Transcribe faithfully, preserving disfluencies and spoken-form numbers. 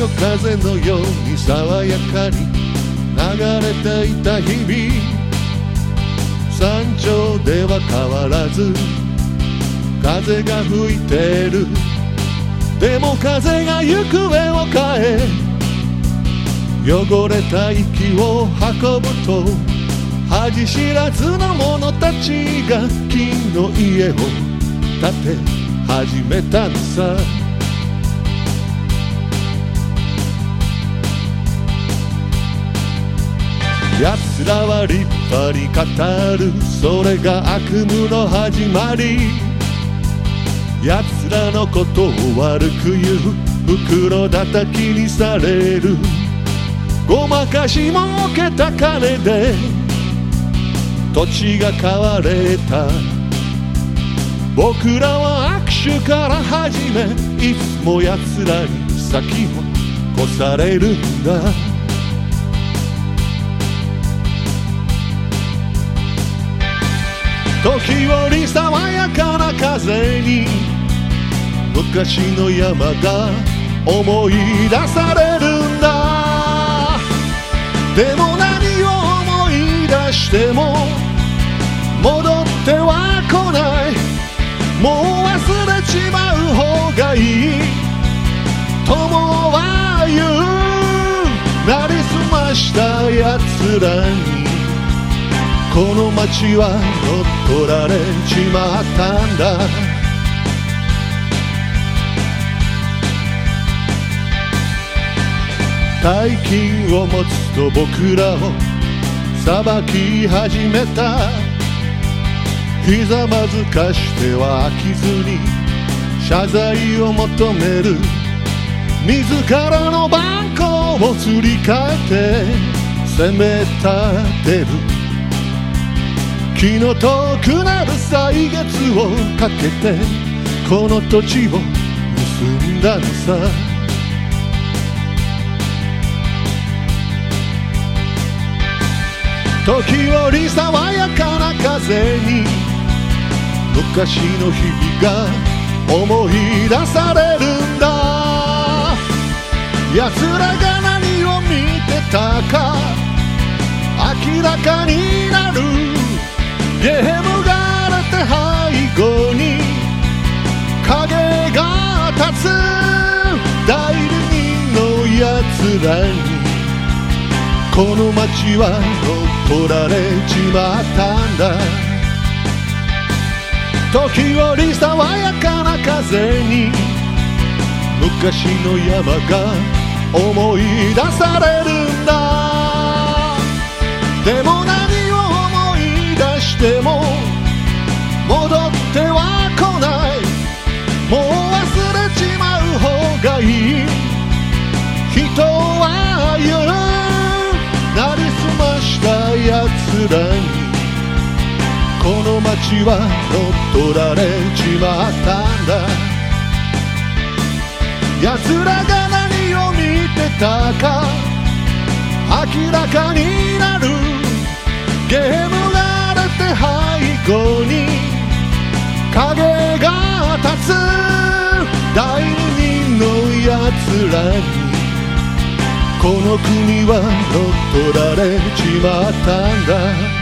風のように爽やかに流れていた日々、山頂では変わらず風が吹いてる。でも風が行方を変え、汚れた息を運ぶと、恥知らずの者たちが金の家を建て始めたのさ。奴らは立派に語る、それが悪夢の始まり。奴らのことを悪く言う、袋叩きにされる。ごまかし儲けた金で土地が買われた。僕らは握手から始め、いつも奴らに先を越されるんだ。時折爽やかな風に昔の山が思い出されるんだ。でも何を思い出しても戻っては来ない。もう忘れちまう方がいいともは言う。なりすました奴らにこの街は乗っ取られちまったんだ。大金を持つと僕らを裁き始めた。ひざまずかしては飽きずに謝罪を求める。自らの番号をすり替えて責め立てる。気の遠くなる歳月をかけてこの土地を盗んだのさ。時折爽やかな風に昔の日々が思い出されるんだ。奴らが何を見てたか明らかになる。ゲームが荒れて背後に影が立つ。代理人の奴らにこの街は乗っ取られちまったんだ。時折爽やかな風に昔の山が思い出されるんだ。でも何を思い出しても戻っては来ない。もう忘れちまう方がいい人は言う。なりすました奴らにこの街は乗っ取られちまったんだ。奴らが何を見てたか明らかになる。ゲームが荒れて背後に影が立つ。代理人の奴らにこの国は乗っ取られちまったんだ。